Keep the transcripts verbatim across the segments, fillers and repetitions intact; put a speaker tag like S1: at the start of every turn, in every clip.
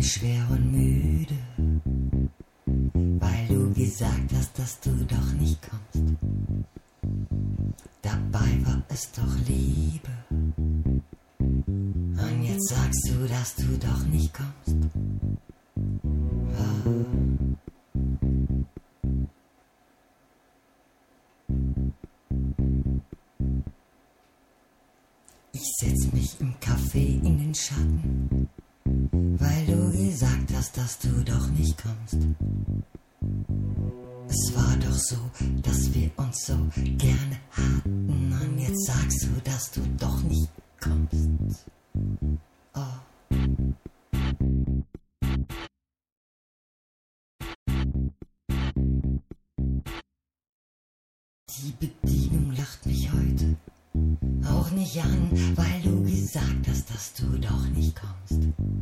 S1: schwer und müde, weil du gesagt hast, dass du doch nicht kommst. Dabei war es doch Liebe. Und jetzt sagst du, dass du doch nicht kommst. Ah. Ich setz mich im Café in den Schatten, weil du gesagt hast, dass du doch nicht kommst. Es war doch so, dass wir uns so gerne hatten. Und jetzt sagst du, dass du doch nicht kommst. Oh. Die Bedienung lacht mich heute auch nicht an, weil du gesagt hast, dass du doch nicht kommst.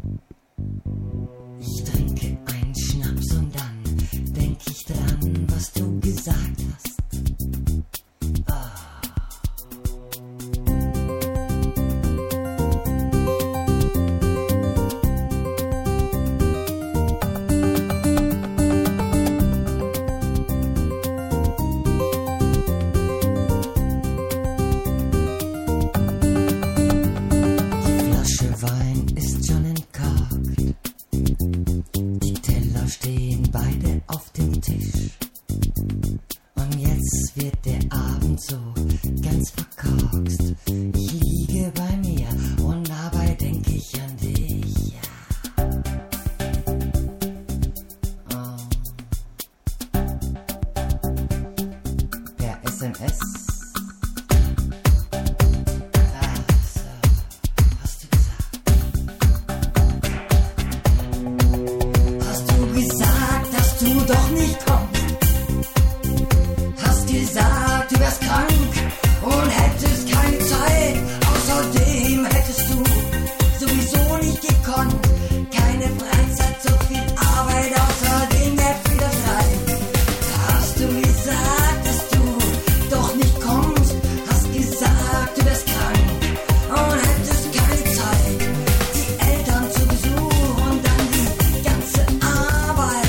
S1: Ich trinke einen Schnaps und dann denk ich dran, was du gesagt hast. Ah. Wein ist schon entkorkt, die Teller stehen beide auf dem Tisch. Und jetzt wird der Abend so ganz verkorkst. Ich liege bei mir und dabei denke ich an dich. Ja. Oh. Per S M S. Du doch nicht kommst, hast gesagt, du wärst krank und hättest keine Zeit. Außerdem hättest du sowieso nicht gekonnt, keine Freizeit, so viel Arbeit, außerdem nicht wieder frei. Hast du gesagt, dass du doch nicht kommst, hast gesagt, du wärst krank und hättest keine Zeit. Die Eltern zu Besuch und dann die ganze Arbeit.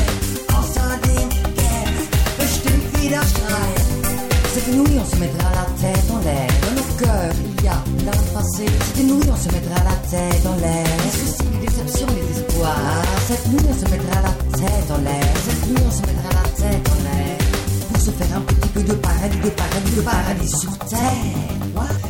S1: Cette nuit on se mettra la tête en l'air. Dans nos cœurs il y a plein de passé. Cette nuit on se mettra la tête en l'air. Les soucis, les déceptions, les espoirs. Cette nuit on se mettra la tête en l'air. Cette nuit on se mettra la tête en l'air. Pour se faire un petit peu de paradis, de paradis, de paradis sur terre. What?